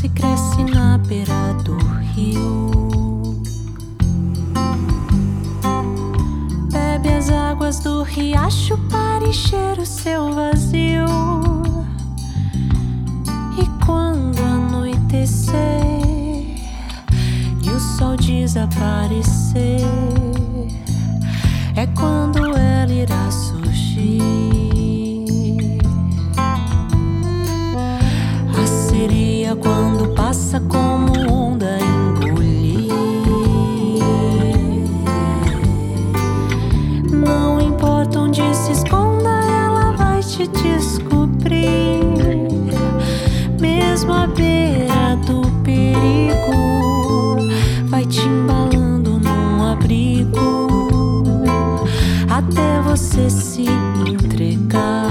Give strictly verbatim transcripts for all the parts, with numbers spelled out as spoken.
nasce e cresce na beira do rio. Bebe as águas do riacho para encher o seu vazio. E quando anoitecer e o sol desaparecer, é quando ela irá surgir. A sereia, quando passa como onda, engolir. Não importa onde se esconda, ela vai te descobrir. Mesmo à beira do perigo, vai te embalando num abrigo, até você se entregar.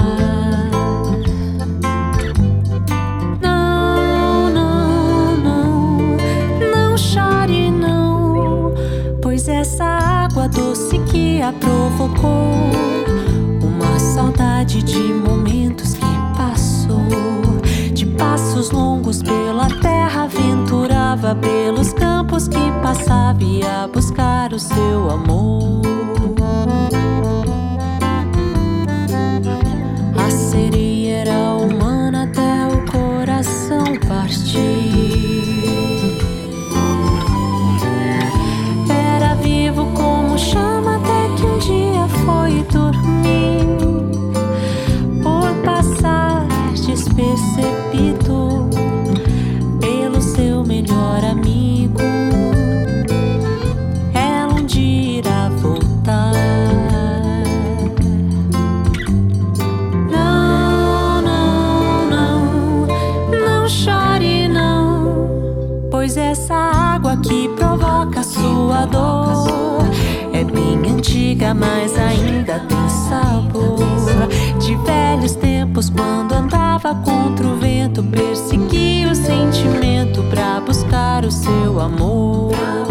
Não, não, não, não chore não, pois essa água doce que a provocou uma saudade de momentos que passou, de passos longos pela terra, aventurava pelos campos que passava, ia buscar o seu amor. A sereia era humana até o coração partir. Era vivo como chama até que um dia foi dormir, por passar despercebido pelo seu melhor amigo. Ela um dia irá voltar. Não, não, não, não chore não, pois essa água que provoca sua dor é bem antiga, mas ainda tem sabor de velhos tempos, quando andava contra o vento, perseguia o sentimento pra buscar o seu amor.